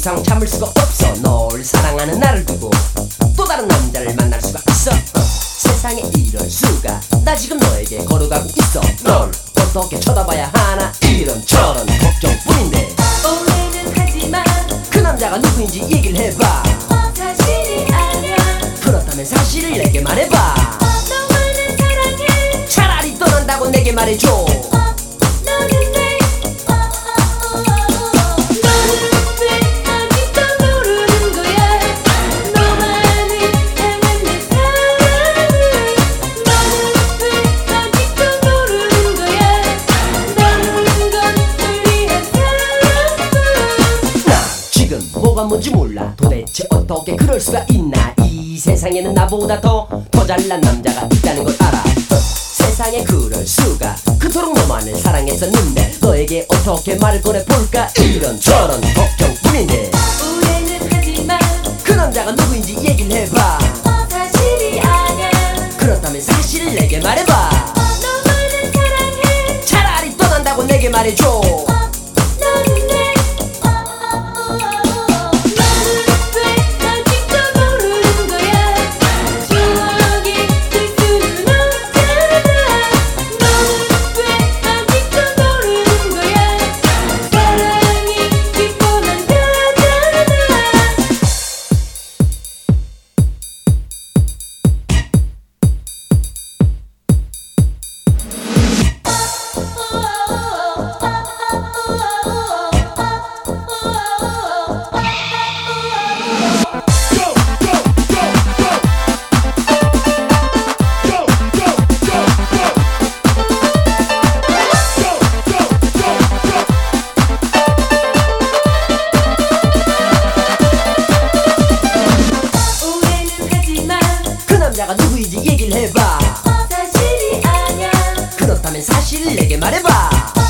이상 참을 수가 없어. 널 사랑하는 나를 두고 또 다른 남자를 만날 수가 있어. 세상에 이럴 수가. 나 지금 너에게 걸어가고 있어. 널 어떻게 쳐다봐야 하나 이런저런 걱정뿐인데 오해는 하지마. 그 남자가 누구인지 얘기를 해봐. 사실이 아냐. 그렇다면 사실을 내게 말해봐. 너만은 사랑해. 차라리 떠난다고 내게 말해줘. 너는 왜 너는 왜 아직도 모르는 거야. 너만을 향한 내 사랑을. 너는 왜 아직도 모르는 거야. 너는 건 우리의 사랑. 나 지금 뭐가 뭔지 몰라. 도대체 어떻게 그럴 수가 있나. 이 세상에는 나보다 더 잘난 남자가 있다는 걸 알아. 세상에 그럴 수가. 그토록 너만을 사랑했었는데 너에게 어떻게 말을 꺼내볼까 이런저런 걱정뿐인데 오해는 하지마. 그 남자가 누구인지 얘기를 해봐. 사실이 아냐. 그렇다면 사실을 내게 말해봐. 너만은 사랑해. 차라리 떠난다고 내게 말해줘. 너는 왜 아직도 모르는 거야. 추억이 될 수는 없잖아. 너는 왜 아직도 모르는 거야. 사랑이 깊어만 가잖아. 오해는 하지마. 그 남자가 누구인지 얘기를 해봐. 사실이 아냐. 그렇다면 사실을 내게 말해봐.